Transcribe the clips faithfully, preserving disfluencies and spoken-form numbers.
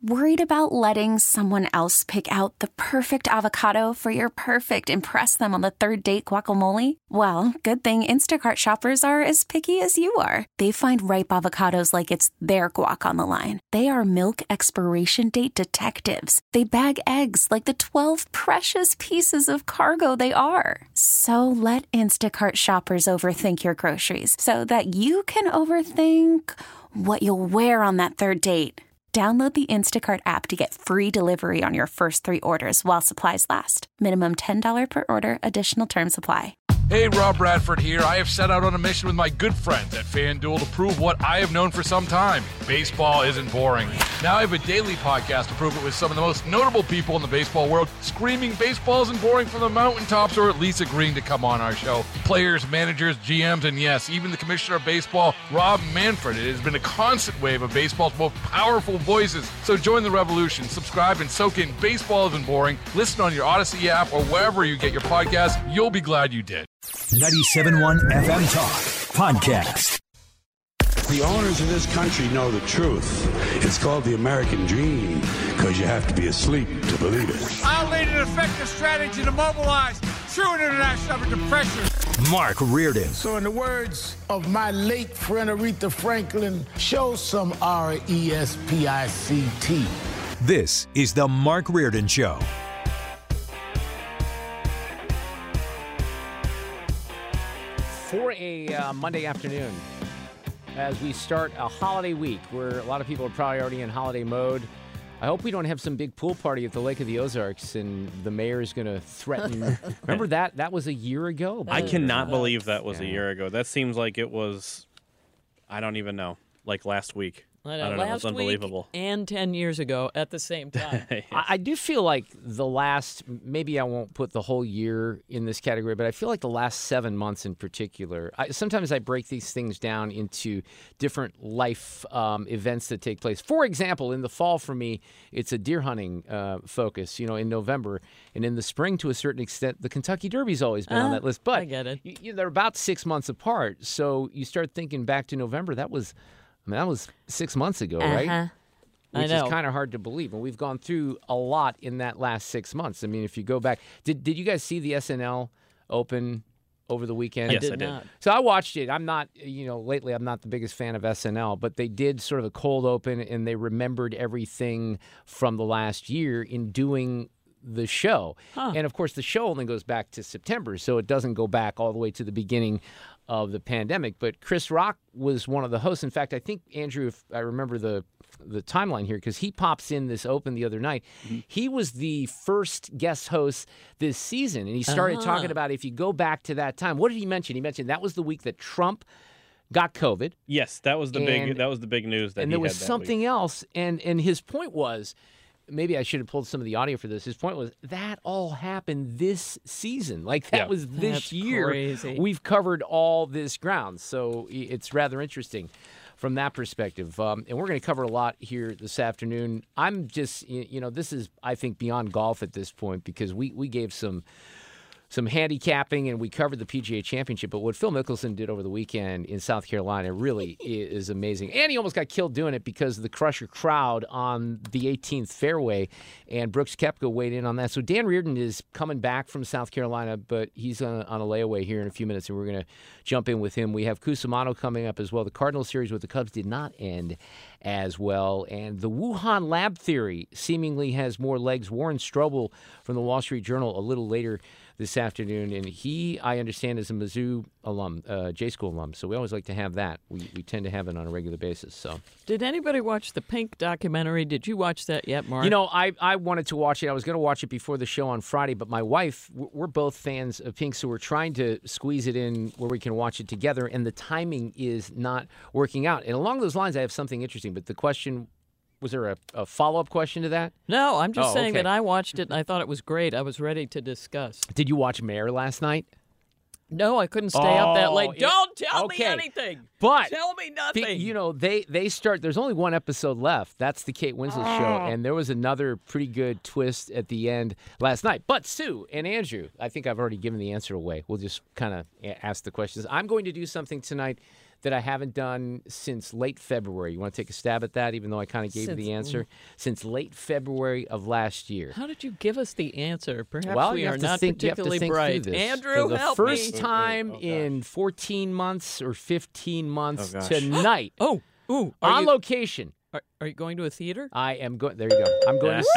Worried about letting someone else pick out the perfect avocado for your perfect impress them on the third date guacamole? Well, good thing Instacart shoppers are as picky as you are. They find ripe avocados like it's their guac on the line. They are milk expiration date detectives. They bag eggs like the twelve precious pieces of cargo they are. So let Instacart shoppers overthink your groceries so that you can overthink what you'll wear on that third date. Download the Instacart app to get free delivery on your first three orders while supplies last. Minimum ten dollars per order. Additional terms apply. Hey, Rob Bradford here. I have set out on a mission with my good friends at FanDuel to prove what I have known for some time. Baseball isn't boring. Now I have a daily podcast to prove it with some of the most notable people in the baseball world, screaming baseball isn't boring from the mountaintops, or at least agreeing to come on our show. Players, managers, G Ms, and yes, even the commissioner of baseball, Rob Manfred. It has been a constant wave of baseball's most powerful voices. So join the revolution. Subscribe and soak in Baseball Isn't Boring. Listen on your Odyssey app or wherever you get your podcasts. You'll be glad you did. ninety-seven point one F M Talk Podcast. The owners of this country know the truth. It's called the American dream because you have to be asleep to believe it. I'll lead an effective strategy to mobilize true international effort to pressure. Mark Reardon. So in the words of my late friend Aretha Franklin, show some R E S P I C T. This is the Mark Reardon Show. For a uh, Monday afternoon, as we start a holiday week where a lot of people are probably already in holiday mode, I hope we don't have some big pool party at the Lake of the Ozarks and the mayor is going to threaten. Remember that? That was a year ago. I cannot believe that was yeah. a year ago. That seems like it was, I don't even know, like last week. I know, I don't know. last It's unbelievable. week and ten years ago at the same time. Yes. I, I do feel like the last, maybe I won't put the whole year in this category, but I feel like the last seven months in particular, I, sometimes I break these things down into different life um, events that take place. For example, in the fall for me, it's a deer hunting uh, focus, you know, in November. And in the spring, to a certain extent, the Kentucky Derby's always been uh, on that list. But I get it. You, you, they're about six months apart. So you start thinking back to November, that was... I mean, that was six months ago, uh-huh. right? I Which know. is kind of hard to believe. And we've gone through a lot in that last six months. I mean, if you go back, did did you guys see the S N L Open over the weekend? Yes, I did, I did. not. So I watched it. I'm not, you know, lately I'm not the biggest fan of S N L, but they did sort of a cold open and they remembered everything from the last year in doing the show. Huh. And of course, the show only goes back to September, so it doesn't go back all the way to the beginning of the pandemic. But Chris Rock was one of the hosts. In fact, I think, Andrew, if I remember the the timeline here, because he pops in this open the other night. Mm-hmm. He was the first guest host this season, and he started Ah. talking about if you go back to that time. What did he mention? He mentioned that was the week that Trump got COVID. Yes, that was the big. And- That was the big news. That and he there was had that something week. else, and and his point was, maybe I should have pulled some of the audio for this. His point was that all happened this season, like that Yeah. was this That's year. crazy. We've covered all this ground, so i- it's rather interesting from that perspective. Um, and we're going to cover a lot here this afternoon. I'm just, y- you know, this is I think beyond golf at this point because we we gave some. Some handicapping, and we covered the P G A Championship. But what Phil Mickelson did over the weekend in South Carolina really is amazing. And he almost got killed doing it because of the Crusher crowd on the eighteenth fairway. And Brooks Koepka weighed in on that. So Dan Reardon is coming back from South Carolina, but he's on, on a layaway here in a few minutes, and we're going to jump in with him. We have Cusimano coming up as well. The Cardinal series with the Cubs did not end as well. And the Wuhan lab theory seemingly has more legs. Warren Strobel from the Wall Street Journal a little later this afternoon, and he, I understand, is a Mizzou alum, uh, J-School alum, so we always like to have that. We we tend to have it on a regular basis. So, Did anybody watch the Pink documentary? Did you watch that yet, Mark? you know, I, I wanted to watch it. I was going to watch it before the show on Friday, but my wife, we're both fans of Pink, so we're trying to squeeze it in where we can watch it together, and the timing is not working out. And along those lines, I have something interesting, but the question... Was there a, a follow-up question to that? No, I'm just Oh, saying okay. that I watched it and I thought it was great. I was ready to discuss. Did you watch Mayor last night? No, I couldn't stay up that late. Oh, it- Don't tell okay. me anything. But Tell me nothing. Be- You know, they they start. There's only one episode left. That's the Kate Winslet show, Oh. and there was another pretty good twist at the end last night. But Sue and Andrew, I think I've already given the answer away. We'll just kind of ask the questions. I'm going to do something tonight that I haven't done since late February. You want to take a stab at that, even though I kind of gave Since- you the answer? Since late February of last year. How did you give us the answer? Perhaps well, we you are have to not think, you have to particularly think bright. through this. Andrew, For the help first me. time Oh, gosh. in fourteen months or fifteen months Oh, gosh. tonight, Oh, ooh, are on you, location, are, are you going to a theater? I am going. There you go. I'm going to see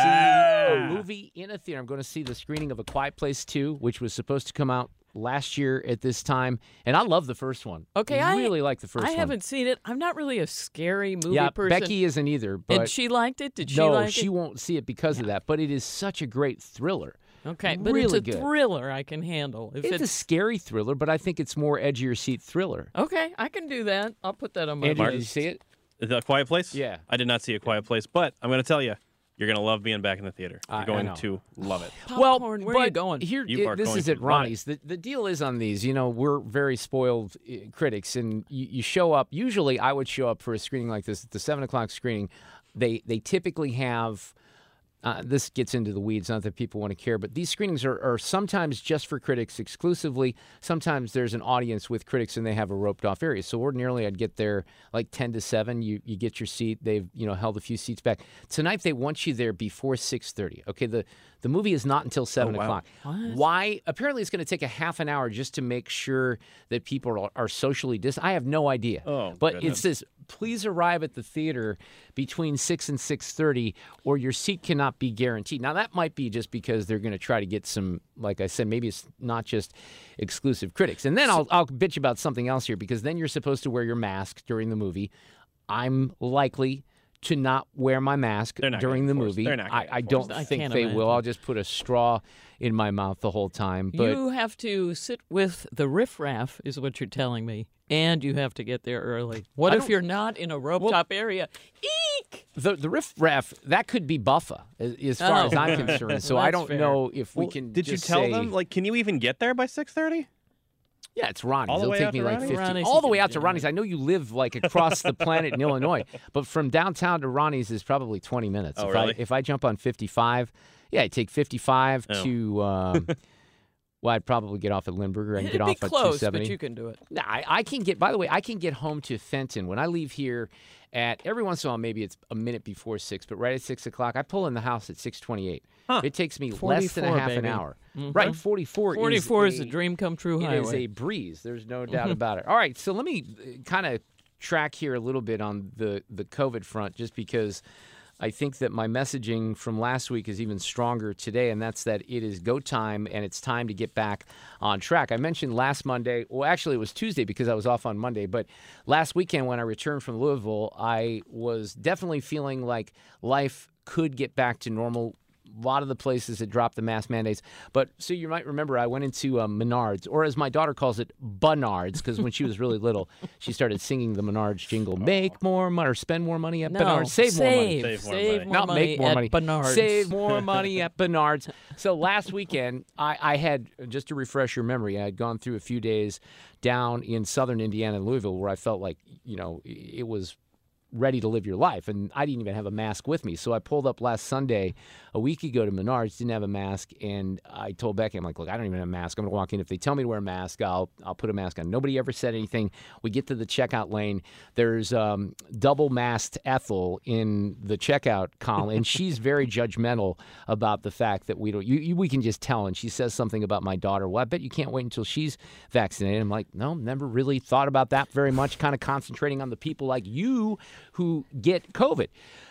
a movie in a theater. I'm going to see the screening of A Quiet Place two, which was supposed to come out last year at this time, and I love the first one. Okay, I I really like the first I one. haven't seen it. I'm not really a scary movie yeah, person. Becky isn't either. But and she liked it. Did she no, like she it? won't see it because of that. But it is such a great thriller. Okay, but really it's a good. thriller I can handle. If It's, a scary thriller, but I think it's more edge of your seat thriller. okay, I can do that. I'll put that on my Andrew, list. did you see it? The Quiet Place? Yeah. I did not see A Quiet Place, but I'm going to tell you, you're going to love being back in the theater. You're I- I going know. to love it. Popcorn, well, where but are you going? Here, You it- are this going is to at love Ronnie's. The, the deal is on these. You know, we're very spoiled uh, critics, and you, you show up. Usually, I would show up for a screening like this at the seven o'clock screening. They they typically have. Uh, this gets into the weeds, not that people want to care, but these screenings are, are sometimes just for critics exclusively. Sometimes there's an audience with critics and they have a roped off area. So ordinarily I'd get there like ten to seven. You you get your seat. They've you know held a few seats back. Tonight they want you there before six thirty. Okay, the, the movie is not until seven Oh, wow. o'clock. Why? Apparently it's going to take a half an hour just to make sure that people are, are socially distant. I have no idea. Oh, but goodness. it says, please arrive at the theater between six and six thirty or your seat cannot be guaranteed. Now, that might be just because they're going to try to get some, like I said, maybe it's not just exclusive critics. And then I'll, I'll bitch about something else here because then you're supposed to wear your mask during the movie. I'm likely to not wear my mask They're not during the gonna enforce- movie. they're not gonna I, I enforce don't that. I think can't they will. imagine. I'll just put a straw in my mouth the whole time. But you have to sit with the riffraff, is what you're telling me, and you have to get there early. What I if don't- you're not in a rope top area? Eek! the the riff raff that could be Buffa as, as far Oh. as I'm concerned. So Well, I that's don't fair. know if we Well, can. did you just tell say- them? Like, can you even get there by six thirty? Yeah, it's Ronnie's. All the It'll way take out me to like Ronnie's? fifteen. Ronnie's, all you the way can out to do Ronnie's. I know you live like across the planet in Illinois, but from downtown to Ronnie's is probably twenty minutes. Oh, if really? I if I jump on fifty-five, yeah, I take fifty-five Oh. to. Um, well, I'd probably get off at Lindbergh. I can It'd get be off at two close, seventy. but you can do it. Nah, I, I can get, by the way, I can get home to Fenton. When I leave here at, every once in a while, maybe it's a minute before six, but right at six o'clock, I pull in the house at six twenty-eight. Huh. It takes me less than a forty-four, half an baby. hour. Mhm. Right, forty-four, forty-four is, is a dream come true It highway. is a breeze. There's no doubt about it. All right, so let me kind of track here a little bit on the, the COVID front, just because I think that my messaging from last week is even stronger today, and that's that it is go time and it's time to get back on track. I mentioned last Monday, well, actually it was Tuesday because I was off on Monday, but last weekend when I returned from Louisville, I was definitely feeling like life could get back to normal. A lot of the places had dropped the mask mandates. But so you might remember I went into um, Menards, or as my daughter calls it, Bunards, because when she was really little, she started singing the Menards jingle, make more money, or spend more money at no, Menards, save, more money. Save, Save more save money. more Not money make more at money. Bernard's. Save more money at Bernard's. So last weekend, I, I had, just to refresh your memory, I had gone through a few days down in southern Indiana and Louisville where I felt like, you know, it was ready to live your life. And I didn't even have a mask with me. So I pulled up last Sunday, a week ago, to Menards, didn't have a mask. And I told Becky, I'm like, look, I don't even have a mask. I'm going to walk in. If they tell me to wear a mask, I'll I'll put a mask on. Nobody ever said anything. We get to the checkout lane. There's um, double masked Ethel in the checkout column. And she's very judgmental about the fact that we don't, you, you, we can just tell. And she says something about my daughter. Well, I bet you can't wait until she's vaccinated. I'm like, no, never really thought about that very much, kind of concentrating on the people like you who get COVID.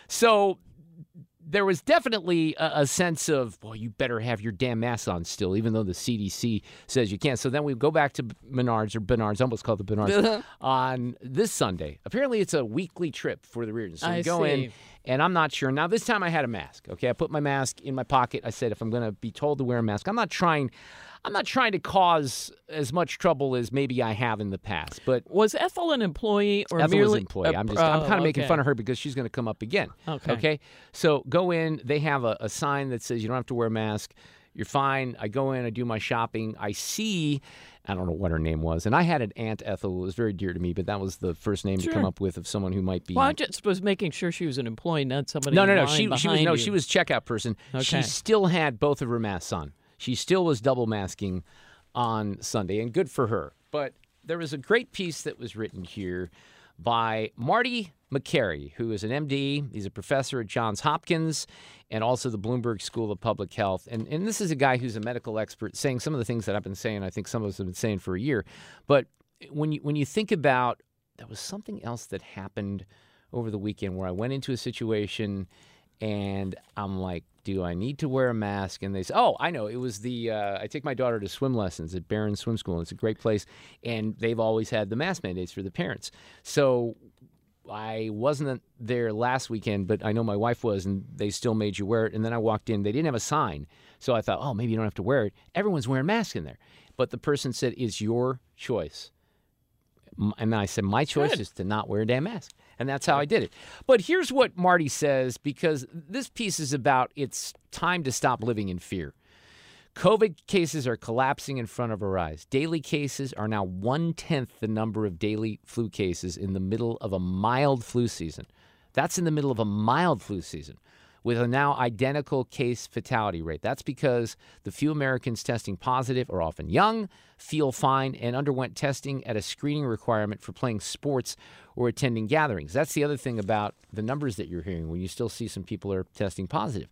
So there was definitely a, a sense of, well, you better have your damn mask on still, even though the C D C says you can't. So then we go back to Menards, or Bernard's, I almost called it Bernard's, on this Sunday. Apparently it's a weekly trip for the Reardons. So I we go see. in, and I'm not sure. Now, this time I had a mask, okay? I put my mask in my pocket. I said, if I'm going to be told to wear a mask, I'm not trying... I'm not trying to cause as much trouble as maybe I have in the past, but Was Ethel an employee or Ethel merely was an employee. a- I'm just I'm oh, kind of making okay. fun of her because she's going to come up again. Okay. Okay. So go in. They have a, a sign that says you don't have to wear a mask. You're fine. I go in. I do my shopping. I see. I don't know what her name was, and I had an Aunt Ethel who was very dear to me, but that was the first name to come Sure. up with of someone who might be. Well, I just was making sure she was an employee, not somebody. no, in no, no. line She she was behind no. you. She was checkout person. She Okay. still had both of her masks on. She still was double masking on Sunday, and good for her. But there was a great piece that was written here by Marty Makary, who is an M D. He's a professor at Johns Hopkins and also the Bloomberg School of Public Health. And, and this is a guy who's a medical expert saying some of the things that I've been saying, I think some of us have been saying for a year. But when you, when you think about, there was something else that happened over the weekend where I went into a situation and I'm like, do I need to wear a mask? And they say, oh, I know. It was the, uh, I take my daughter to swim lessons at Barron Swim School. And it's a great place. And they've always had the mask mandates for the parents. So I wasn't there last weekend, but I know my wife was, and they still made you wear it. And then I walked in. They didn't have a sign. So I thought, oh, maybe you don't have to wear it. Everyone's wearing masks in there. But the person said, it's your choice. And I said, my choice Good. is to not wear a damn mask. And that's how I did it. But here's what Marty says, because this piece is about it's time to stop living in fear. COVID cases are collapsing in front of our eyes. Daily cases are now one-tenth the number of daily flu cases in the middle of a mild flu season. That's in the middle of a mild flu season, with a now identical case fatality rate. That's because the few Americans testing positive are often young, feel fine, and underwent testing at a screening requirement for playing sports or attending gatherings. That's the other thing about the numbers that you're hearing when you still see some people are testing positive.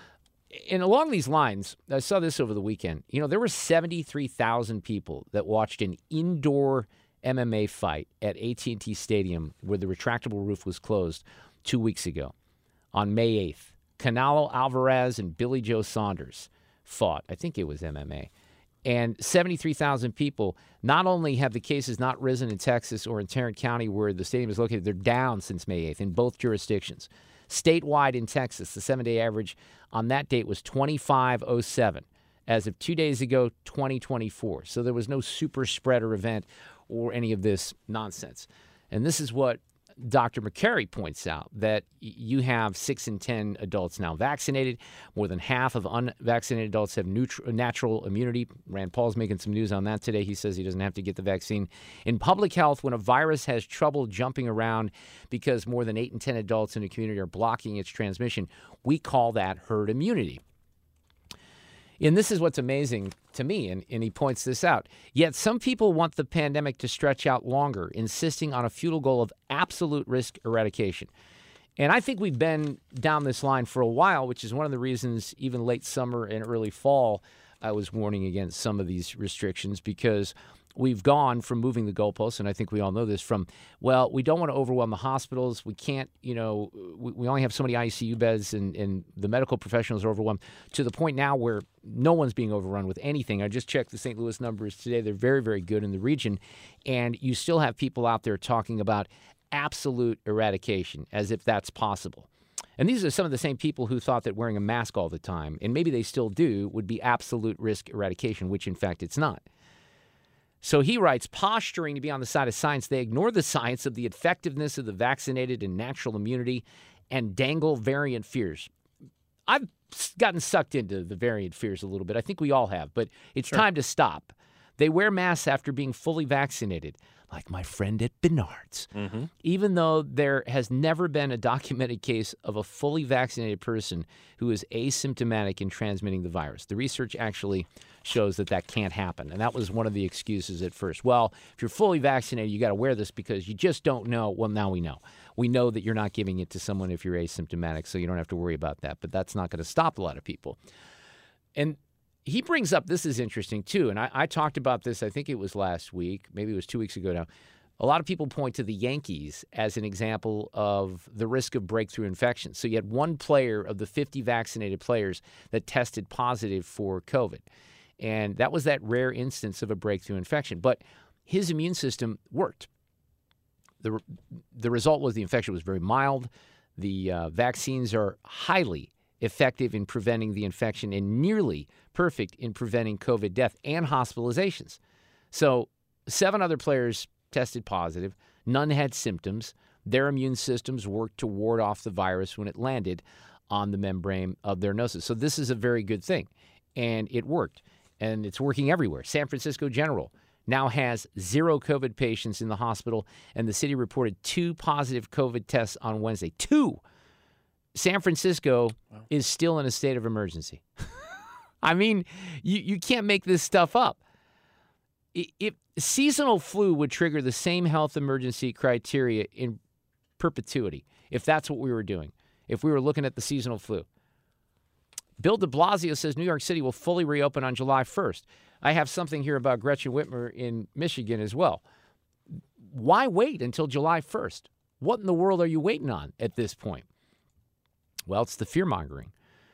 And along these lines, I saw this over the weekend. You know, there were seventy-three thousand people that watched an indoor M M A fight at A T and T Stadium where the retractable roof was closed two weeks ago on May eighth. Canelo Alvarez and Billy Joe Saunders fought. I think it was M M A. And seventy-three thousand people, not only have the cases not risen in Texas or in Tarrant County where the stadium is located, they're down since May eighth in both jurisdictions. Statewide in Texas, the seven-day average on that date was twenty-five oh seven. As of two days ago, twenty twenty-four. So there was no super spreader event or any of this nonsense. And this is what Doctor Makary points out, that you have six in ten adults now vaccinated. More than half of unvaccinated adults have neutral, natural immunity. Rand Paul's making some news on that today. He says he doesn't have to get the vaccine. In public health, when a virus has trouble jumping around because more than eight in ten adults in a community are blocking its transmission, we call that herd immunity. And this is what's amazing to me, and, and he points this out. Yet some people want the pandemic to stretch out longer, insisting on a futile goal of absolute risk eradication. And I think we've been down this line for a while, which is one of the reasons even late summer and early fall I was warning against some of these restrictions, because we've gone from moving the goalposts, and I think we all know this, from, well, we don't want to overwhelm the hospitals. We can't, you know, we, we only have so many I C U beds, and, and the medical professionals are overwhelmed, to the point now where no one's being overrun with anything. I just checked the Saint Louis numbers today. They're very, very good in the region. And you still have people out there talking about absolute eradication, as if that's possible. And these are some of the same people who thought that wearing a mask all the time, and maybe they still do, would be absolute risk eradication, which in fact it's not. So he writes, posturing to be on the side of science, they ignore the science of the effectiveness of the vaccinated and natural immunity and dangle variant fears. I've gotten sucked into the variant fears a little bit. I think we all have, but it's sure. time to stop. They wear masks after being fully vaccinated, like my friend at Bernard's, mm-hmm. even though there has never been a documented case of a fully vaccinated person who is asymptomatic in transmitting the virus. The research actually shows that that can't happen, and that was one of the excuses at first. Well, if you're fully vaccinated, you got to wear this because you just don't know. Well, now we know. We know that you're not giving it to someone if you're asymptomatic, so you don't have to worry about that, but that's not going to stop a lot of people. And he brings up, this is interesting too, and I, I talked about this, I think it was last week, maybe it was two weeks ago now. A lot of people point to the Yankees as an example of the risk of breakthrough infections. So you had one player of the fifty vaccinated players that tested positive for COVID, and that was that rare instance of a breakthrough infection. But his immune system worked. The, the result was the infection was very mild. The uh, vaccines are highly effective in preventing the infection and nearly perfect in preventing COVID death and hospitalizations. So seven other players tested positive. None had symptoms. Their immune systems worked to ward off the virus when it landed on the membrane of their noses. So this is a very good thing, and it worked, and it's working everywhere. San Francisco General now has zero COVID patients in the hospital, and the city reported two positive COVID tests on Wednesday. Two! San Francisco wow. is still in a state of emergency. I mean, you, you can't make this stuff up. If seasonal flu would trigger the same health emergency criteria in perpetuity if that's what we were doing, if we were looking at the seasonal flu. Bill de Blasio says New York City will fully reopen on July first. I have something here about Gretchen Whitmer in Michigan as well. Why wait until July first? What in the world are you waiting on at this point? Well, it's the fear-mongering,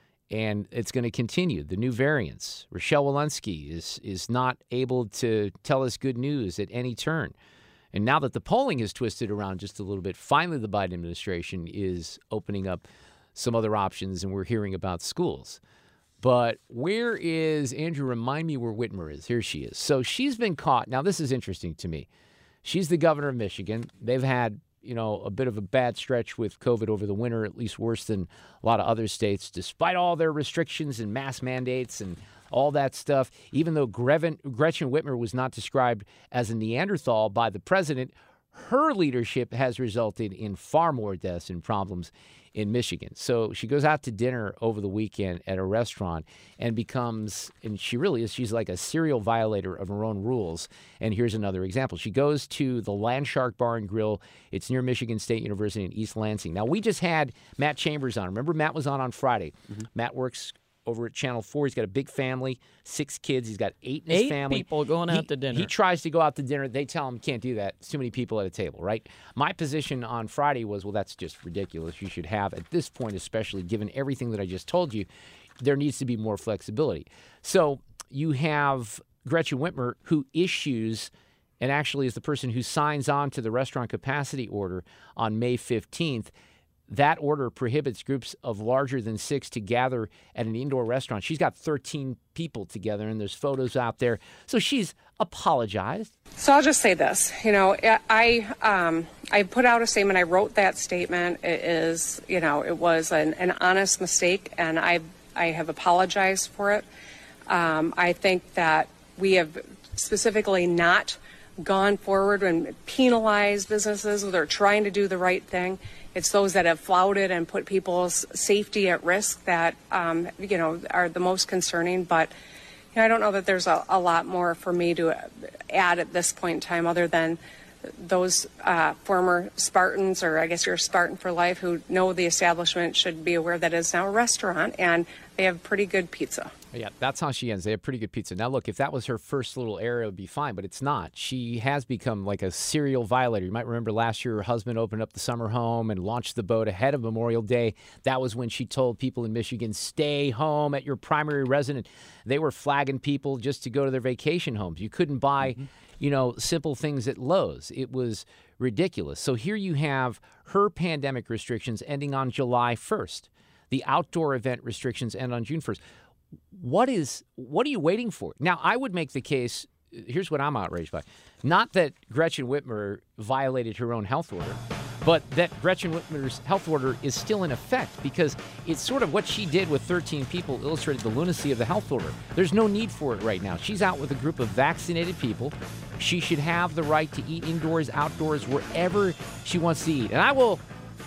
and it's going to continue. The new variants. Rochelle Walensky is is not able to tell us good news at any turn. And now that the polling has twisted around just a little bit, finally the Biden administration is opening up some other options, and we're hearing about schools. But where is, Andrew, remind me where Whitmer is. Here she is. So she's been caught. Now, this is interesting to me. She's the governor of Michigan. They've had, you know, a bit of a bad stretch with COVID over the winter, at least worse than a lot of other states, despite all their restrictions and mask mandates and all that stuff. Even though Gretchen Whitmer was not described as a Neanderthal by the president, her leadership has resulted in far more deaths and problems in Michigan. So she goes out to dinner over the weekend at a restaurant and becomes, and she really is, she's like a serial violator of her own rules. And here's another example. She goes to the Landshark Bar and Grill. It's near Michigan State University in East Lansing. Now, we just had Matt Chambers on. Remember, Matt was on on Friday. Mm-hmm. Matt works over at Channel four. He's got a big family, six kids. He's got eight in his eight family. Eight people going out he, to dinner. He tries to go out to dinner. They tell him, can't do that. It's too many people at a table, right? My position on Friday was, well, that's just ridiculous. You should have, at this point, especially given everything that I just told you, there needs to be more flexibility. So you have Gretchen Whitmer, who issues and actually is the person who signs on to the restaurant capacity order on May fifteenth. That order prohibits groups of larger than six to gather at an indoor restaurant. She's got thirteen people together, and there's photos out there. So she's apologized. So I'll just say this. You know, I um, I put out a statement. I wrote that statement. It is, you know, it was an, an honest mistake, and I I have apologized for it. Um, I think that we have specifically not gone forward and penalized businesses that are trying to do the right thing. It's those that have flouted and put people's safety at risk that, um, you know, are the most concerning. But, you know, I don't know that there's a, a lot more for me to add at this point in time other than those uh, former Spartans, or I guess you're a Spartan for life, who know the establishment should be aware that it's now a restaurant and they have pretty good pizza. Yeah, that's how she ends. They have pretty good pizza. Now, look, if that was her first little area, it would be fine, but it's not. She has become like a serial violator. You might remember last year her husband opened up the summer home and launched the boat ahead of Memorial Day. That was when she told people in Michigan, stay home at your primary residence. They were flagging people just to go to their vacation homes. You couldn't buy, mm-hmm. you know, simple things at Lowe's. It was ridiculous. So here you have her pandemic restrictions ending on July first. The outdoor event restrictions end on June first. What is what are you waiting for? Now, I would make the case, here's what I'm outraged by. Not that Gretchen Whitmer violated her own health order, but that Gretchen Whitmer's health order is still in effect, because it's sort of what she did with thirteen people illustrated the lunacy of the health order. There's no need for it right now. She's out with a group of vaccinated people. She should have the right to eat indoors, outdoors, wherever she wants to eat. And I will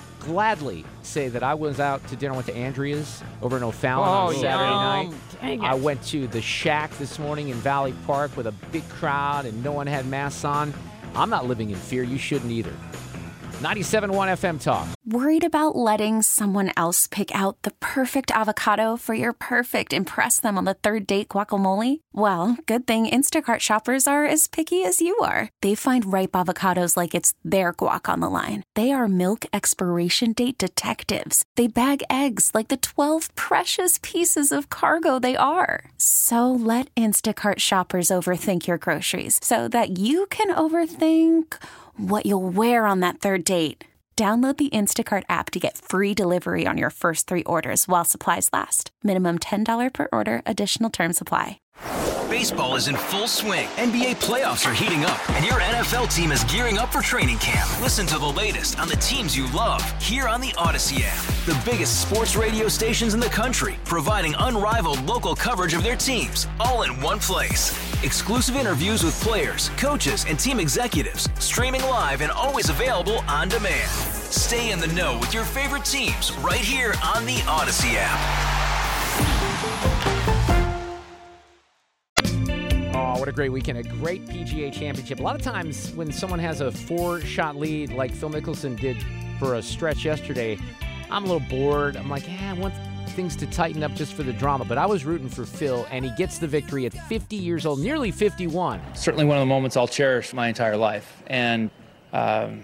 gladly say that I was out to dinner. I went to Andrea's over in O'Fallon oh, on Saturday yeah. night. Dang it. I went to the Shack this morning in Valley Park with a big crowd and no one had masks on. I'm not living in fear. You shouldn't either. ninety-seven point one F M Talk. Worried about letting someone else pick out the perfect avocado for your perfect impress them on the third date guacamole? Well, good thing Instacart shoppers are as picky as you are. They find ripe avocados like it's their guac on the line. They are milk expiration date detectives. They bag eggs like the twelve precious pieces of cargo they are. So let Instacart shoppers overthink your groceries so that you can overthink what you'll wear on that third date. Download the Instacart app to get free delivery on your first three orders while supplies last. Minimum ten dollars per order. Additional terms apply. Baseball is in full swing. N B A playoffs are heating up, and your N F L team is gearing up for training camp. Listen to the latest on the teams you love here on the Odyssey app. The biggest sports radio stations in the country, providing unrivaled local coverage of their teams, all in one place. Exclusive interviews with players, coaches, and team executives, streaming live and always available on demand. Stay in the know with your favorite teams right here on the Odyssey app. Oh, what what a great weekend. A great P G A championship. A lot of times when someone has a four-shot lead like Phil Mickelson did for a stretch yesterday, I'm a little bored. I'm like, yeah, I want things to tighten up just for the drama. But I was rooting for Phil, and he gets the victory at fifty years old, nearly fifty-one. Certainly one of the moments I'll cherish my entire life. And um,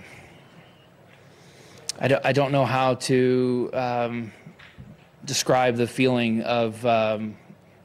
I, don't, I don't know how to um, describe the feeling of um,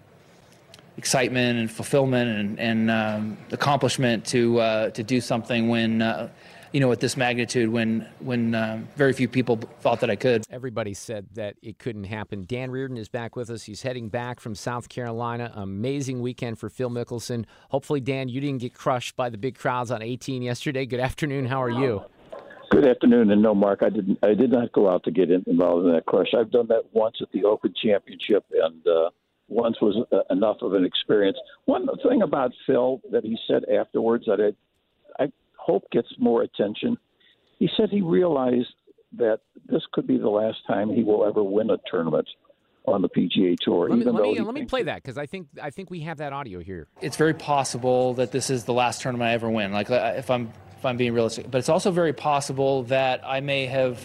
excitement and fulfillment and, and um, accomplishment to uh, to do something when uh, you know, at this magnitude, when when um, very few people thought that I could. Everybody said that it couldn't happen. Dan Reardon is back with us. He's heading back from South Carolina. Amazing weekend for Phil Mickelson. Hopefully, Dan, you didn't get crushed by the big crowds on eighteen yesterday. Good afternoon. How are you? Good afternoon. And no, Mark, I didn't. I did not go out to get involved in that crush. I've done that once at the Open Championship, and uh, once was uh, enough of an experience. One thing about Phil that he said afterwards that I, I hope gets more attention. He said he realized that this could be the last time he will ever win a tournament on the P G A Tour. Let me, even let though me, let me play that because I think I think we have that audio here. It's very possible that this is the last tournament I ever win. Like if I'm if I'm being realistic, but it's also very possible that I may have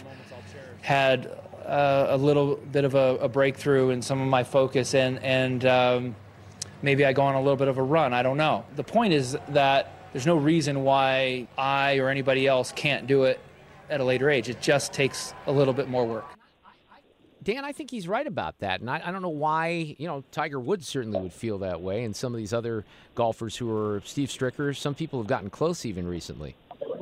had uh, a little bit of a, a breakthrough in some of my focus, and and um, maybe I go on a little bit of a run. I don't know. The point is that there's no reason why I or anybody else can't do it at a later age. It just takes a little bit more work. Dan, I think he's right about that. And I, I don't know why, you know, Tiger Woods certainly would feel that way. And some of these other golfers who are Steve Stricker, some people have gotten close even recently.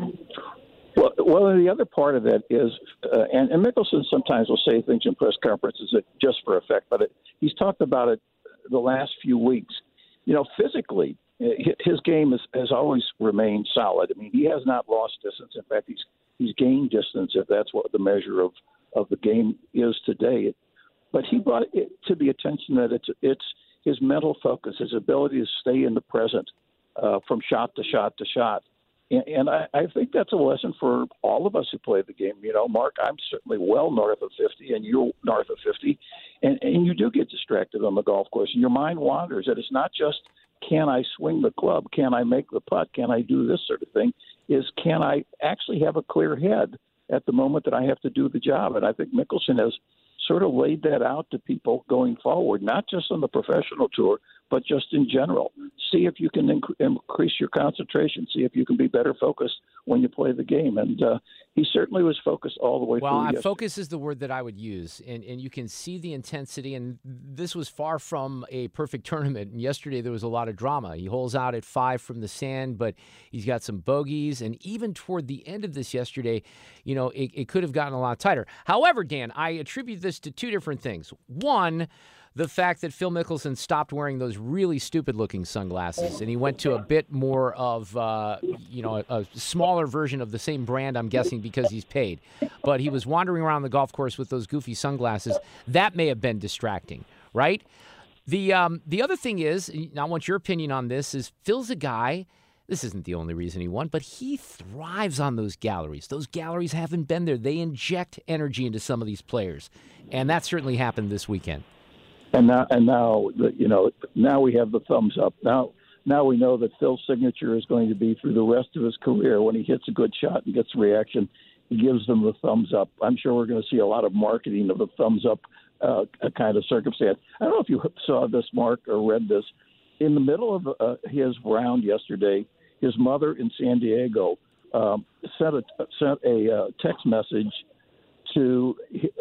Well, well, the other part of that is, uh, and, and Mickelson sometimes will say things in press conferences that just for effect, but it, he's talked about it the last few weeks. You know, physically, his game is, has always remained solid. I mean, he has not lost distance. In fact, he's he's gained distance, if that's what the measure of, of the game is today. But he brought it to the attention that it's it's his mental focus, his ability to stay in the present uh, from shot to shot to shot. And, and I, I think that's a lesson for all of us who play the game. You know, Mark, I'm certainly well north of fifty, and you're north of fifty, and, and you do get distracted on the golf course, and your mind wanders. And it's not just, can I swing the club? Can I make the putt? Can I do this sort of thing? Is can I actually have a clear head at the moment that I have to do the job? And I think Mickelson has sort of laid that out to people going forward, not just on the professional tour, but just in general. See if you can inc- increase your concentration. See if you can be better focused when you play the game. And uh, he certainly was focused all the way well, through. Well, focus is the word that I would use. And, and you can see the intensity. And this was far from a perfect tournament. And yesterday there was a lot of drama. He holes out at five from the sand, but he's got some bogeys. And even toward the end of this yesterday, you know, it, it could have gotten a lot tighter. However, Dan, I attribute this to two different things. One, the fact that Phil Mickelson stopped wearing those really stupid-looking sunglasses, and he went to a bit more of, uh, you know, a, a smaller version of the same brand, I'm guessing, because he's paid. But he was wandering around the golf course with those goofy sunglasses. That may have been distracting, right? The um, the other thing is, and I want your opinion on this, is Phil's a guy, this isn't the only reason he won, but he thrives on those galleries. Those galleries haven't been there. They inject energy into some of these players, and that certainly happened this weekend. And now, and now, the, you know, now we have the thumbs up. Now, now we know that Phil's signature is going to be through the rest of his career. When he hits a good shot and gets a reaction, he gives them the thumbs up. I'm sure we're going to see a lot of marketing of the thumbs up uh, kind of circumstance. I don't know if you saw this, Mark, or read this. In the middle of uh, his round yesterday, his mother in San Diego um, sent a sent a uh, text message to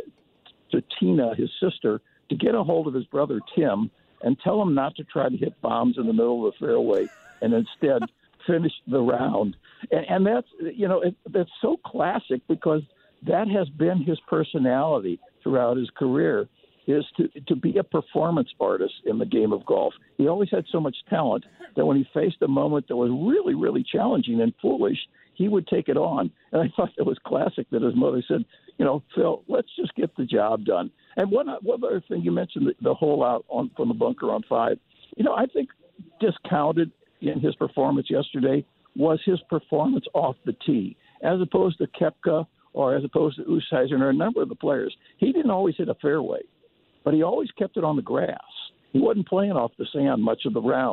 to Tina, his sister, to get a hold of his brother Tim and tell him not to try to hit bombs in the middle of the fairway and instead finish the round. And, and that's, you know, it, that's so classic because that has been his personality throughout his career, is to, to be a performance artist in the game of golf. He always had so much talent that when he faced a moment that was really, really challenging and foolish, he would take it on. And I thought it was classic that his mother said, you know, Phil, let's just get the job done. And one, one other thing, you mentioned the, the hole out on from the bunker on five. You know, I think discounted in his performance yesterday was his performance off the tee, as opposed to Koepka or as opposed to Oosthuizen or a number of the players. He didn't always hit a fairway, but he always kept it on the grass. He wasn't playing off the sand much of the round.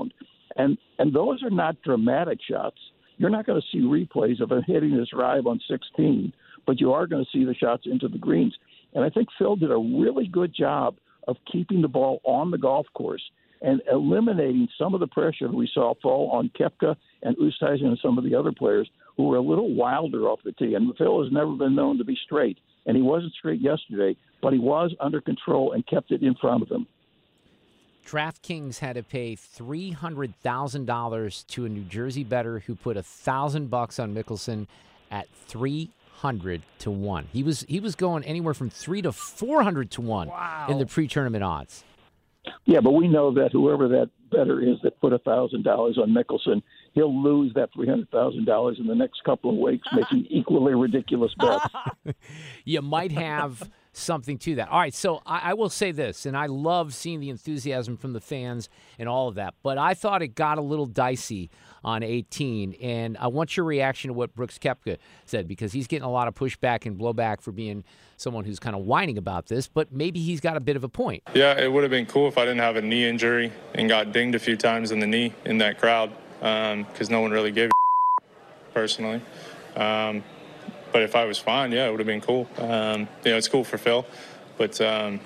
And and those are not dramatic shots. You're not going to see replays of him hitting his drive on sixteen, but you are going to see the shots into the greens. And I think Phil did a really good job of keeping the ball on the golf course and eliminating some of the pressure we saw fall on Koepka and Oosthuizen and some of the other players who were a little wilder off the tee. And Phil has never been known to be straight, and he wasn't straight yesterday, but he was under control and kept it in front of him. DraftKings had to pay three hundred thousand dollars to a New Jersey bettor who put one thousand bucks on Mickelson at three hundred to one. He was he was going anywhere from three to four hundred to one wow. in the pre-tournament odds. Yeah, but we know that whoever that bettor is that put one thousand dollars on Mickelson, he'll lose that three hundred thousand dollars in the next couple of weeks making equally ridiculous bets. You might have something to that. All right, so I, I will say this, and I love seeing the enthusiasm from the fans and all of that, but I thought it got a little dicey on eighteen, and I want your reaction to what Brooks Koepka said, because he's getting a lot of pushback and blowback for being someone who's kind of whining about this, but maybe he's got a bit of a point. Yeah, it would have been cool if I didn't have a knee injury and got dinged a few times in the knee in that crowd, because um, no one really gave a personally. Um, but if I was fine, yeah, it would have been cool. Um, you know, it's cool for Phil, but um,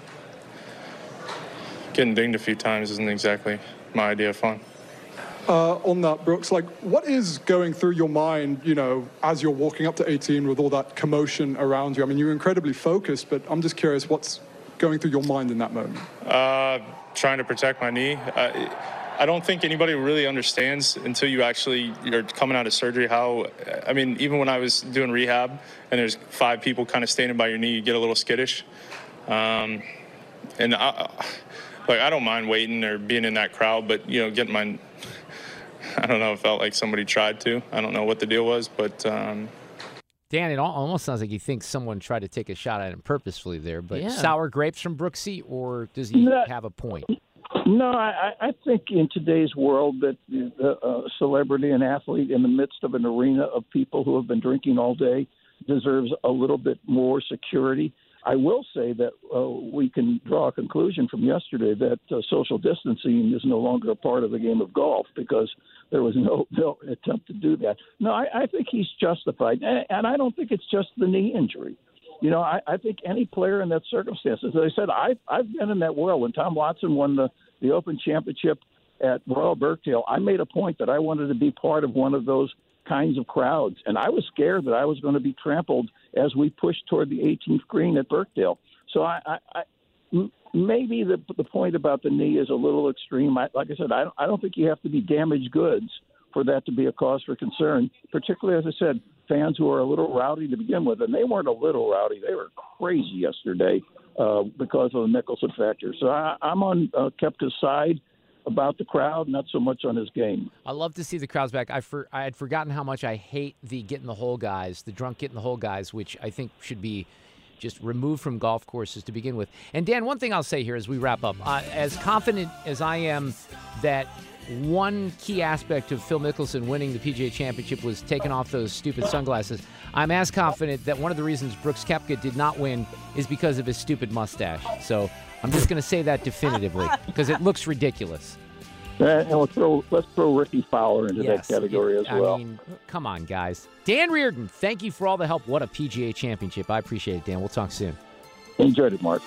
getting dinged a few times isn't exactly my idea of fun. Uh, on that, Brooks, like, what is going through your mind, you know, as you're walking up to eighteen with all that commotion around you? I mean, you're incredibly focused, but I'm just curious what's going through your mind in that moment. Uh, trying to protect my knee. I, I don't think anybody really understands until you actually, you're coming out of surgery how, I mean, even when I was doing rehab and there's five people kind of standing by your knee, you get a little skittish. Um, and I, like, I don't mind waiting or being in that crowd, but, you know, getting my, I don't know, it felt like somebody tried to. I don't know what the deal was, but... Um... Dan, it almost sounds like you think someone tried to take a shot at him purposefully there, but yeah. sour grapes from Brooksy, or does he no, have a point? No, I, I think in today's world that a uh, celebrity and athlete in the midst of an arena of people who have been drinking all day deserves a little bit more security. I will say that uh, we can draw a conclusion from yesterday that uh, social distancing is no longer a part of the game of golf because there was no, no attempt to do that. No, I, I think he's justified, and, and I don't think it's just the knee injury. You know, I, I think any player in that circumstance, as I said, I've, I've been in that world. When Tom Watson won the, the Open Championship at Royal Birkdale, I made a point that I wanted to be part of one of those kinds of crowds, and I was scared that I was going to be trampled as we pushed toward the eighteenth green at Birkdale. So I, I, I m- maybe the the point about the knee is a little extreme. I, like I said, I don't, I don't think you have to be damaged goods for that to be a cause for concern, particularly, as I said, fans who are a little rowdy to begin with, and they weren't a little rowdy. They were crazy yesterday uh, because of the Mickelson factor. So I, I'm on uh, Koepka's side about the crowd, not so much on his game. I love to see the crowds back. I for, I had forgotten how much I hate the get in the hole guys, the drunk get in the hole guys, which I think should be just removed from golf courses to begin with. And Dan, one thing I'll say here as we wrap up, uh, as confident as I am that one key aspect of Phil Mickelson winning the P G A Championship was taking off those stupid sunglasses, I'm as confident that one of the reasons Brooks Koepka did not win is because of his stupid mustache. So I'm just going to say that definitively because it looks ridiculous. Uh, and let's throw, let's throw Ricky Fowler into yes, that category it, as well. I mean, come on, guys. Dan Reardon, thank you for all the help. What a P G A Championship. I appreciate it, Dan. We'll talk soon. Enjoyed it, Mark.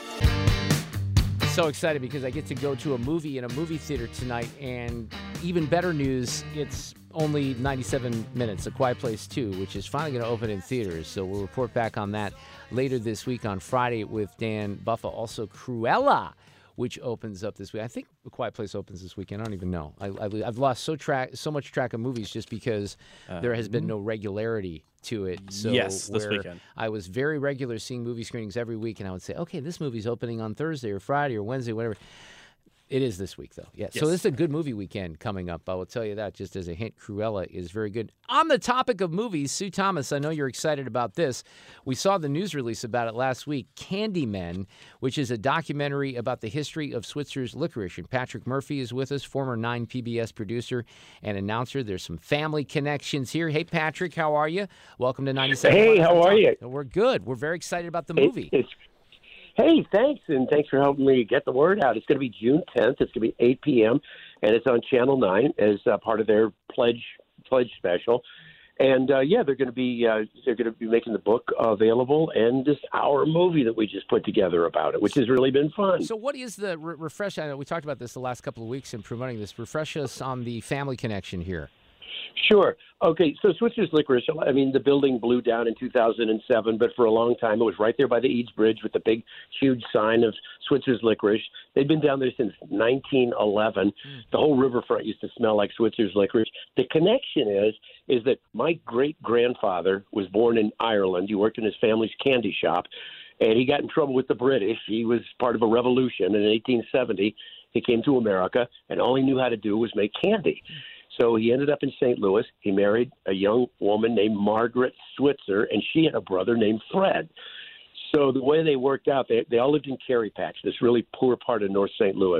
So excited because I get to go to a movie in a movie theater tonight, and even better news, it's only ninety-seven minutes, A Quiet Place two, which is finally going to open in theaters. So we'll report back on that later this week on Friday with Dan Buffa. Also, Cruella, which opens up this week. I think A Quiet Place opens this weekend. I don't even know. I, I, I've lost so track, so much track of movies just because uh, there has been no regularity to it. So yes, this weekend. I was very regular seeing movie screenings every week, and I would say, okay, this movie's opening on Thursday or Friday or Wednesday, whatever. It is this week, though. Yeah. Yes. So this is a good movie weekend coming up. I will tell you that just as a hint. Cruella is very good. On the topic of movies, Sue Thomas, I know you're excited about this. We saw the news release about it last week, Candymen, which is a documentary about the history of Switzer's licorice. And Patrick Murphy is with us, former nine P B S producer and announcer. There's some family connections here. Hey, Patrick, how are you? Welcome to ninety-seven. Hey, how are you? We're good. We're very excited about the movie. It, it's Hey, thanks, and thanks for helping me get the word out. It's going to be June tenth. It's going to be eight p.m., and it's on Channel nine as uh, part of their pledge pledge special. And uh, yeah, they're going to be uh, they're going to be making the book available, and this hour movie that we just put together about it, which has really been fun. So, what is the re- refresh? I know we talked about this the last couple of weeks in promoting this. Refresh us on the family connection here. Sure. Okay, so Switzer's Licorice, I mean, the building blew down in two thousand seven, but for a long time it was right there by the Eads Bridge with the big, huge sign of Switzer's Licorice. They've been down there since nineteen eleven. Mm. The whole riverfront used to smell like Switzer's Licorice. The connection is is that my great-grandfather was born in Ireland. He worked in his family's candy shop, and he got in trouble with the British. He was part of a revolution. In eighteen seventy, he came to America, and all he knew how to do was make candy. So he ended up in Saint Louis. He married a young woman named Margaret Switzer, and she had a brother named Fred. So the way they worked out, they, they all lived in Cary Patch, this really poor part of North Saint Louis.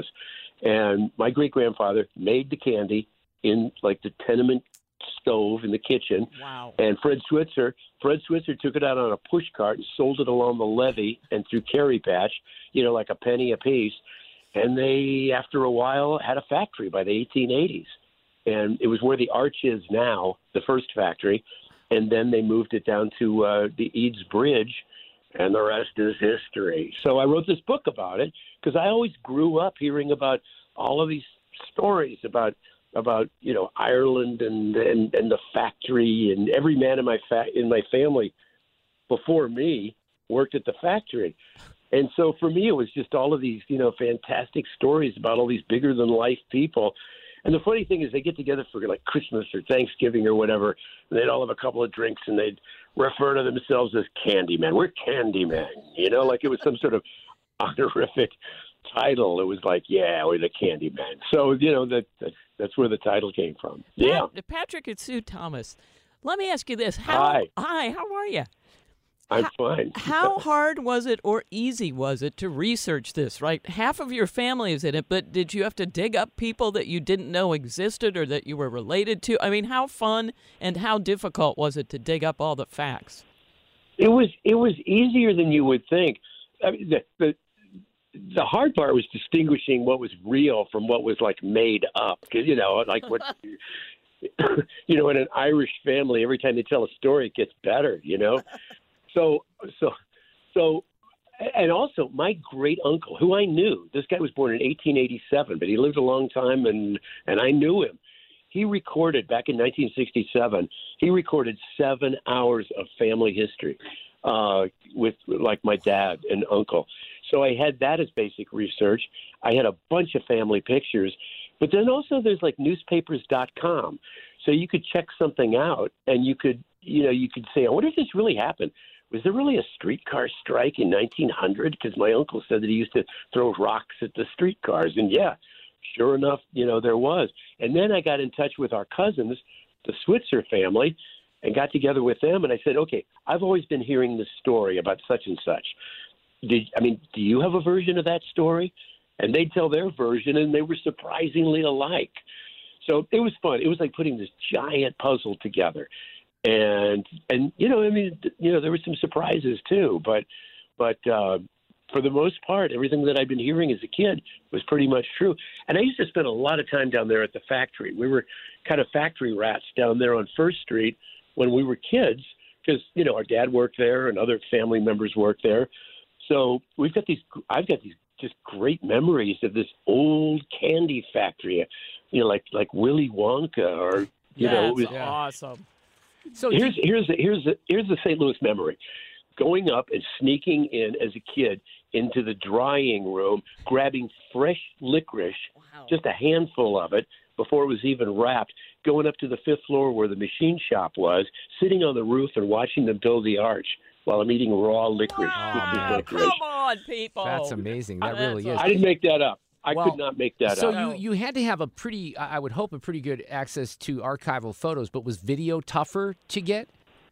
And my great-grandfather made the candy in, like, the tenement stove in the kitchen. Wow. And Fred Switzer, Fred Switzer took it out on a push cart and sold it along the levee and through Cary Patch, you know, like a penny a piece. And they, after a while, had a factory by the eighteen eighties. And it was where the Arch is now, the first factory. And then they moved it down to uh, the Eads Bridge, and the rest is history. So I wrote this book about it because I always grew up hearing about all of these stories about, about you know, Ireland and, and, and the factory, and every man in my fa- in my family before me worked at the factory. And so for me, it was just all of these, you know, fantastic stories about all these bigger-than-life people. And the funny thing is they get together for like Christmas or Thanksgiving or whatever, and they'd all have a couple of drinks, and they'd refer to themselves as Candyman. We're Candyman, you know, like it was some sort of honorific title. It was like, yeah, we're the Candyman. So, you know, that, that that's where the title came from. Yeah. Pat, Patrick and Sue Thomas, let me ask you this. How, Hi. Hi, how are you? I'm how, fine. How hard was it or easy was it to research this, right? Half of your family is in it, but did you have to dig up people that you didn't know existed or that you were related to? I mean, how fun and how difficult was it to dig up all the facts? It was it was easier than you would think. I mean, the, the the hard part was distinguishing what was real from what was like made up. Because, you know, like what you know, in an Irish family, every time they tell a story, it gets better. You know. So, so, so, and also my great uncle, who I knew, this guy was born in eighteen eighty-seven, but he lived a long time, and, and I knew him. He recorded back in nineteen sixty-seven. He recorded seven hours of family history uh, with like my dad and uncle. So I had that as basic research. I had a bunch of family pictures, but then also there's like newspapers dot com, so you could check something out, and you could, you know, you could say, I wonder if this really happened. Was there really a streetcar strike in nineteen hundred? Because my uncle said that he used to throw rocks at the streetcars. And, yeah, sure enough, you know, there was. And then I got in touch with our cousins, the Switzer family, and got together with them. And I said, okay, I've always been hearing this story about such and such. Did I mean, do you have a version of that story? And they'd tell their version, and they were surprisingly alike. So it was fun. It was like putting this giant puzzle together. And, and you know, I mean, you know, there were some surprises, too. But, but uh, for the most part, everything that I'd been hearing as a kid was pretty much true. And I used to spend a lot of time down there at the factory. We were kind of factory rats down there on First Street when we were kids because, you know, our dad worked there and other family members worked there. So we've got these – I've got these just great memories of this old candy factory, you know, like like Willy Wonka or, you yeah, know. It was, awesome. So here's here's the, here's the, here's the Saint Louis memory. Going up and sneaking in as a kid into the drying room, grabbing fresh licorice, wow. just a handful of it before it was even wrapped, going up to the fifth floor where the machine shop was, sitting on the roof and watching them build the arch while I'm eating raw licorice. Wow, licorice. come on, people. That's amazing. That That's really is. I didn't make that up. I well, could not make that so up. So you, you had to have a pretty, I would hope, a pretty good access to archival photos, but was video tougher to get?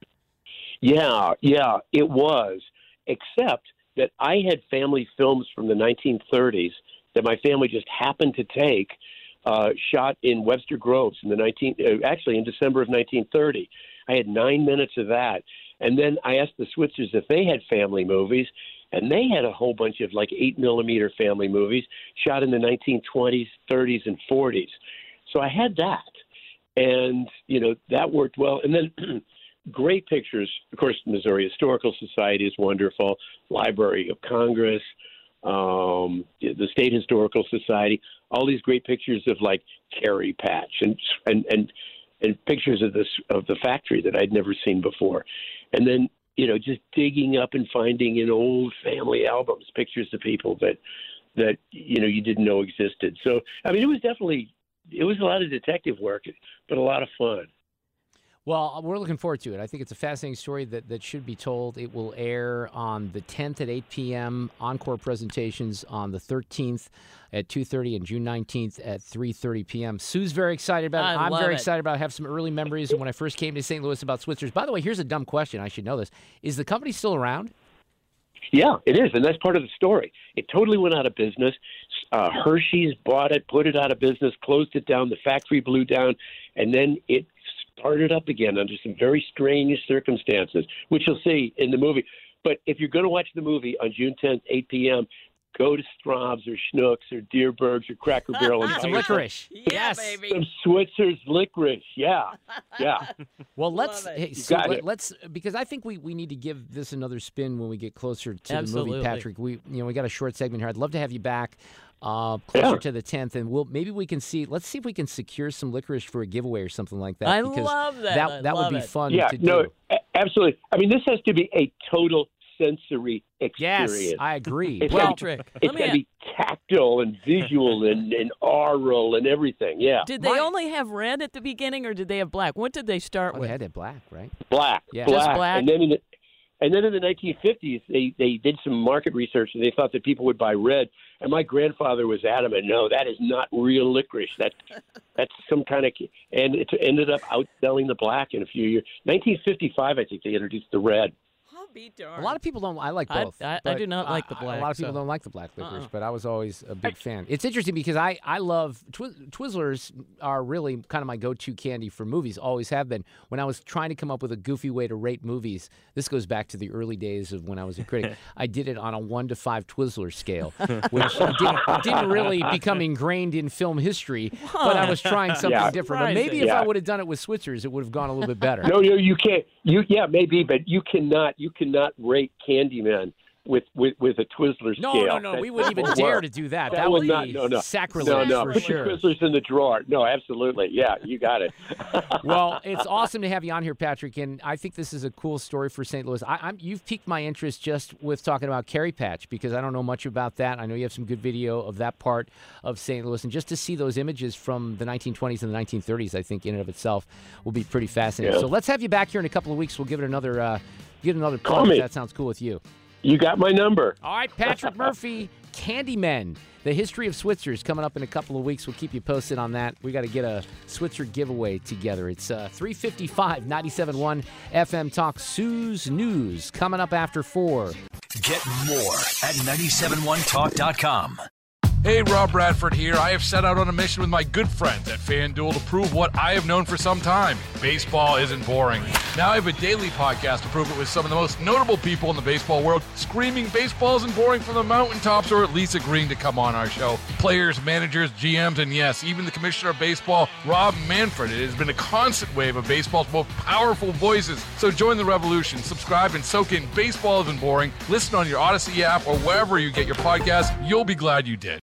Yeah, yeah, it was, except that I had family films from the nineteen thirties that my family just happened to take, uh, shot in Webster Groves in the nineteen, uh, actually in December of nineteen thirty. I had nine minutes of that. And then I asked the Switzers if they had family movies, And they had a whole bunch of like eight millimeter family movies shot in the nineteen twenties, thirties, and forties. So I had that. And, you know, that worked well. And then great pictures. Of course, Missouri Historical Society is wonderful. Library of Congress, um, the State Historical Society, all these great pictures of like Kerry Patch and, and, and, and pictures of this, of the factory that I'd never seen before. And then, you know, just digging up and finding in old family albums, pictures of people that, that, you know, you didn't know existed. So, I mean, it was definitely, it was a lot of detective work, but a lot of fun. Well, we're looking forward to it. I think it's a fascinating story that, that should be told. It will air on the tenth at eight p.m., encore presentations on the thirteenth at two thirty and June nineteenth at three thirty p.m. Sue's very excited about it. I I'm love very it. excited about it. I have some early memories of when I first came to Saint Louis about Switzer's. By the way, here's a dumb question. I should know this. Is the company still around? Yeah, it is, and that's part of the story. It totally went out of business. Uh, Hershey's bought it, put it out of business, closed it down, the factory blew down, and then it started up again under some very strange circumstances, which you'll see in the movie. But if you're going to watch the movie on June tenth, eight p.m., go to Straub's or Schnucks or Deerberg's or Cracker Barrel and Some buy licorice. Yeah, Yes. baby. some Switzer's licorice. Yeah, yeah. Well, let's Love it. hey, You Sue, got let, it. let's because I think we, we need to give this another spin when we get closer to the Absolutely. movie, Patrick. We you know we got a short segment here. I'd love to have you back uh, closer Yeah. to the tenth, and we'll maybe we can see. Let's see if we can secure some licorice for a giveaway or something like that. I because love that. That I that love would be it. fun Yeah, to no, do. a- absolutely. I mean, this has to be a total sensory Yes, experience. I agree. It's well, gotta Trick. It's Let me going to be tactile and visual and, and aural and everything. Yeah. Did they only have red at the beginning, or did they have black? What did they start oh, with? they had that black, right? Black. Yeah. Just Black. black? And then in the, and then in the nineteen fifties, they, they did some market research and they thought that people would buy red. And my grandfather was adamant, no, that is not real licorice. That, that's some kind of – and it ended up outselling the black in a few years. nineteen fifty-five, I think, they introduced the red. I'll be darned. A lot of people don't. I like I- both. I- I but do not like the I- black, A lot of people so- don't like the black licorice, Uh-uh. but I was always a big fan. It's interesting because I I love Twi- Twizzlers are really kind of my go-to candy for movies. Always have been. When I was trying to come up with a goofy way to rate movies, this goes back to the early days of when I was a critic. I did it on a one to five Twizzler scale, which didn't, didn't really become ingrained in film history. But I was trying something Yeah. different. But maybe if Yeah. I would have done it with Switzers, it would have gone a little bit better. No, no, you can't. You yeah, maybe, but you cannot. You cannot rate Candyman with with, with a Twizzler No, scale. no, no. That We wouldn't even won't dare work. to do that. That, That would would not. be No, no. sacrilege No, no. for Put sure. your Twizzlers in the drawer. No, absolutely. Yeah, you got it. Well, it's awesome to have you on here, Patrick, and I think this is a cool story for Saint Louis. I, I'm, you've piqued my interest just with talking about Kerry Patch because I don't know much about that. I know you have some good video of that part of Saint Louis, and just to see those images from the nineteen twenties and the nineteen thirties, I think in and of itself will be pretty fascinating. Yeah. So let's have you back here in a couple of weeks. We'll give it another, uh, give it another Call plug. me. If that sounds cool with you. You got my number. All right, Patrick Murphy, Candymen, the history of Switzers, coming up in a couple of weeks. We'll keep you posted on that. We got to get a Switzer giveaway together. It's uh, three fifty-five, ninety-seven point one F M Talk. Sue's News coming up after four. Get more at nine seven one talk dot com. Hey, Rob Bradford here. I have set out on a mission with my good friends at FanDuel to prove what I have known for some time. Baseball isn't boring. Now I have a daily podcast to prove it with some of the most notable people in the baseball world, screaming baseball isn't boring from the mountaintops, or at least agreeing to come on our show. Players, managers, G Ms, and yes, even the commissioner of baseball, Rob Manfred. It has been a constant wave of baseball's most powerful voices. So join the revolution. Subscribe and soak in Baseball Isn't Boring. Listen on your Odyssey app or wherever you get your podcasts. You'll be glad you did.